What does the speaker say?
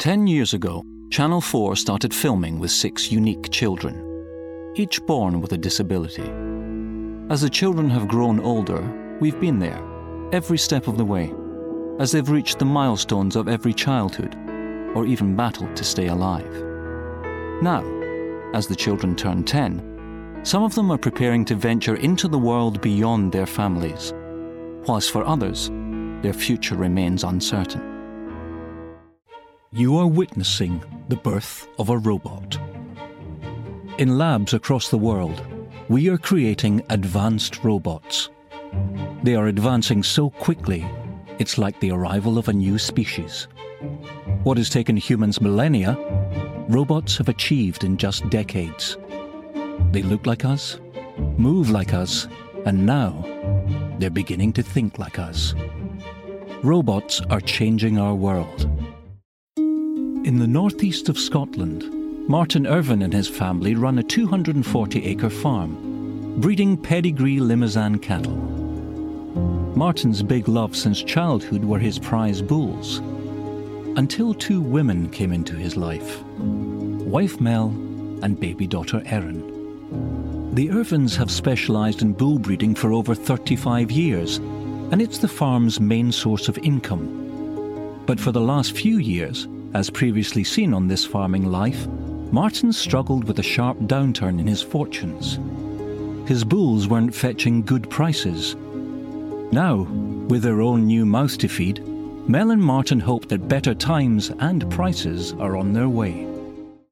10 years ago, Channel 4 started filming with 6 unique children, each born with a disability. As the children have grown older, we've been there, every step of the way, as they've reached the milestones of every childhood, or even battled to stay alive. Now, as the children turn 10, some of them are preparing to venture into the world beyond their families, whilst for others, their future remains uncertain. You are witnessing the birth of a robot. In labs across the world, we are creating advanced robots. They are advancing so quickly, it's like the arrival of a new species. What has taken humans millennia, robots have achieved in just decades. They look like us, move like us, and now they're beginning to think like us. Robots are changing our world. In the northeast of Scotland, Martin Irvin and his family run a 240-acre farm, breeding pedigree Limousin cattle. Martin's big love since childhood were his prize bulls, until 2 women came into his life, wife Mel and baby daughter Erin. The Irvins have specialised in bull breeding for over 35 years, and it's the farm's main source of income. But for the last few years, as previously seen on This Farming Life, Martin struggled with a sharp downturn in his fortunes. His bulls weren't fetching good prices. Now, with their own new mouth to feed, Mel and Martin hope that better times and prices are on their way.